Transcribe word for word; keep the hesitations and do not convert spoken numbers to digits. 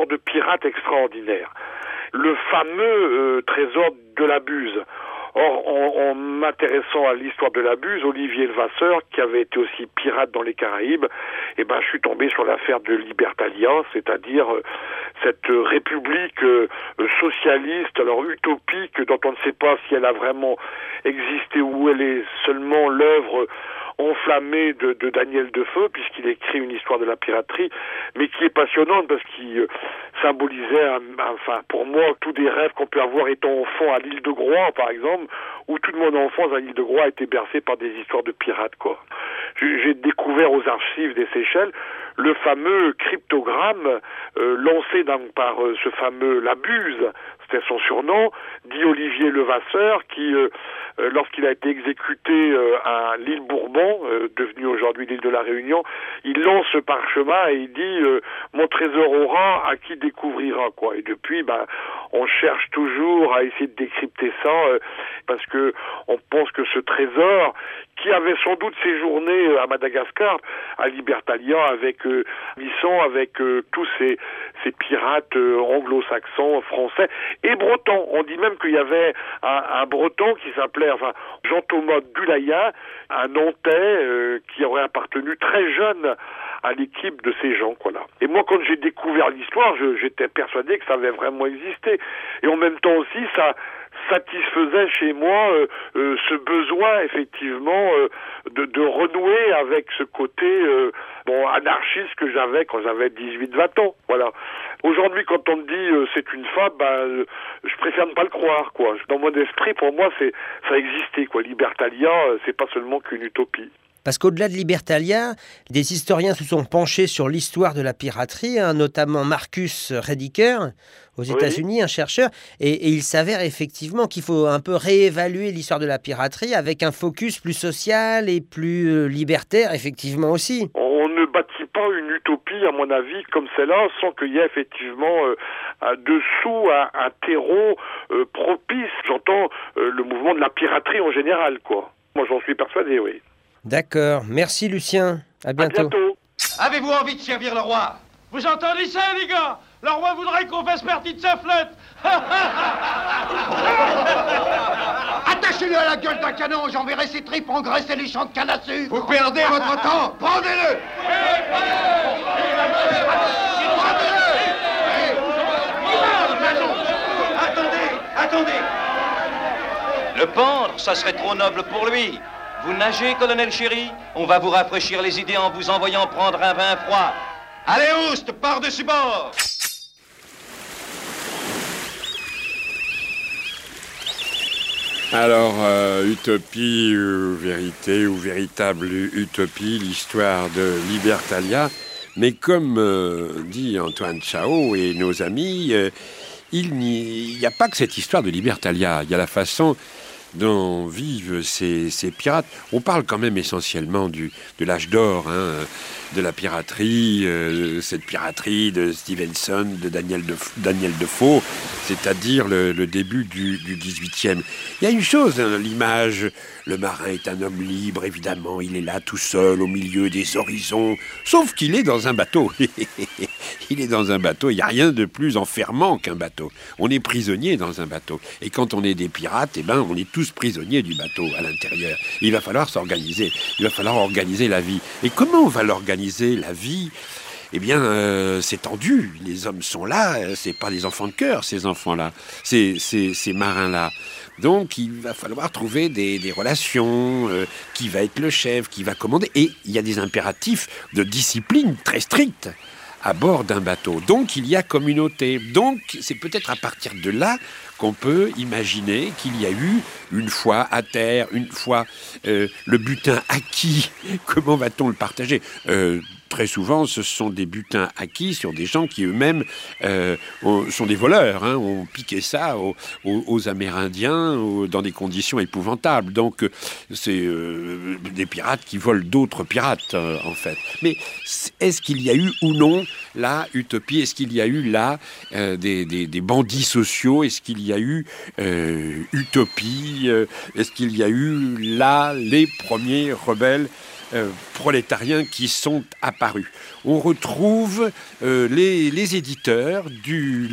trésor de pirate extraordinaire. Le fameux euh, trésor de la Buse. Or, en, en m'intéressant à l'histoire de la Buse, Olivier Levasseur, qui avait été aussi pirate dans les Caraïbes, eh ben, je suis tombé sur l'affaire de Libertalia, c'est-à-dire euh, cette euh, république euh, socialiste, alors utopique, dont on ne sait pas si elle a vraiment existé ou elle est seulement l'œuvre enflammé de, de Daniel Defoe, puisqu'il écrit une histoire de la piraterie, mais qui est passionnante parce qu'il euh, symbolisait, un, un, enfin, pour moi, tous des rêves qu'on peut avoir étant enfant à l'île de Groix, par exemple, où toute mon enfance à l'île de Groix a été bercée par des histoires de pirates, quoi. J'ai, j'ai découvert aux archives des Seychelles le fameux cryptogramme euh, lancé donc par euh, ce fameux Labuse, c'était son surnom, dit Olivier Levasseur, qui, euh, euh, lorsqu'il a été exécuté euh, à l'île Bourbon, euh, devenue aujourd'hui l'île de la Réunion, il lance ce parchemin et il dit euh, « Mon trésor aura, à qui découvrira ?» quoi. Et depuis, ben, on cherche toujours à essayer de décrypter ça, euh, parce que on pense que ce trésor, qui avait sans doute séjourné à Madagascar, à Libertalia, avec euh, Misson, avec euh, tous ces, ces pirates euh, anglo-saxons, français et bretons. On dit même qu'il y avait un, un breton qui s'appelait, enfin, Jean-Thomas Dulaya, un Nantais euh, qui aurait appartenu très jeune à l'équipe de ces gens, quoi, là. Et moi, quand j'ai découvert l'histoire, je, j'étais persuadé que ça avait vraiment existé. Et en même temps aussi, ça satisfaisait chez moi euh, euh, ce besoin, effectivement, euh, de, de renouer avec ce côté euh, bon anarchiste que j'avais quand j'avais dix-huit vingt ans. Voilà. Aujourd'hui, quand on me dit euh, c'est une fable, ben, euh, je préfère ne pas le croire, quoi. Dans mon esprit, pour moi, c'est ça existait, quoi. Libertalia, euh, c'est pas seulement qu'une utopie. Parce qu'au-delà de Libertalia, des historiens se sont penchés sur l'histoire de la piraterie, hein, notamment Marcus Rediker, aux États-Unis, oui. un chercheur, et, et il s'avère effectivement qu'il faut un peu réévaluer l'histoire de la piraterie avec un focus plus social et plus euh, libertaire, effectivement aussi. On ne bâtit pas une utopie, à mon avis, comme celle-là, sans qu'il y ait effectivement euh, dessous un, un terreau euh, propice. J'entends euh, le mouvement de la piraterie en général, quoi. Moi, j'en suis persuadé, oui. D'accord. Merci, Lucien. À bientôt. À bientôt. Avez-vous envie de servir le roi? Vous entendez ça, les gars? Le roi voudrait qu'on fasse partie de sa flotte. Attachez-le à la gueule d'un canon, j'enverrai ses tripes engraisser les champs de canne à sucre. Vous perdez votre temps. Prendez-le. Attendez, attendez. Le pendre, ça serait trop noble pour lui. Vous nagez, colonel Chéri? On va vous rafraîchir les idées en vous envoyant prendre un vin froid. Allez, Oust, par-dessus bord! Alors, euh, utopie ou vérité ou véritable utopie, l'histoire de Libertalia. Mais comme euh, dit Antoine Chao et nos amis, euh, il n'y a pas que cette histoire de Libertalia. Il y a la façon dont vivent ces, ces pirates. On parle quand même essentiellement du, de l'âge d'or, hein, de la piraterie, euh, cette piraterie de Stevenson, de Daniel, de, Daniel Defoe, c'est-à-dire le, le début du, du dix-huitième. Il y a une chose, hein, l'image, le marin est un homme libre, évidemment, il est là tout seul au milieu des horizons, sauf qu'il est dans un bateau. Il est dans un bateau, il n'y a rien de plus enfermant qu'un bateau. On est prisonnier dans un bateau. Et quand on est des pirates, eh ben, on est tous prisonniers du bateau à l'intérieur. Il va falloir s'organiser, il va falloir organiser la vie. Et comment on va l'organiser, la vie ? Eh bien, euh, c'est tendu. Les hommes sont là, c'est pas des enfants de cœur, ces enfants-là, ces, ces, ces marins-là. Donc, il va falloir trouver des, des relations, euh, qui va être le chef, qui va commander. Et il y a des impératifs de discipline très stricts à bord d'un bateau. Donc, il y a communauté. Donc, c'est peut-être à partir de là qu'on peut imaginer qu'il y a eu, une fois à terre, une fois euh, le butin acquis, comment va-t-on le partager ? euh, Très souvent, ce sont des butins acquis sur des gens qui eux-mêmes euh, ont, sont des voleurs, hein, ont piqué ça aux, aux, aux Amérindiens aux, dans des conditions épouvantables. Donc, c'est euh, des pirates qui volent d'autres pirates, euh, en fait. Mais est-ce qu'il y a eu ou non là, utopie ? Est-ce qu'il y a eu là euh, des, des, des bandits sociaux ? Est-ce qu'il y a eu euh, utopie ? euh, Est-ce qu'il y a eu là les premiers rebelles ? euh, prolétariens qui sont apparus. On retrouve euh, les, les éditeurs du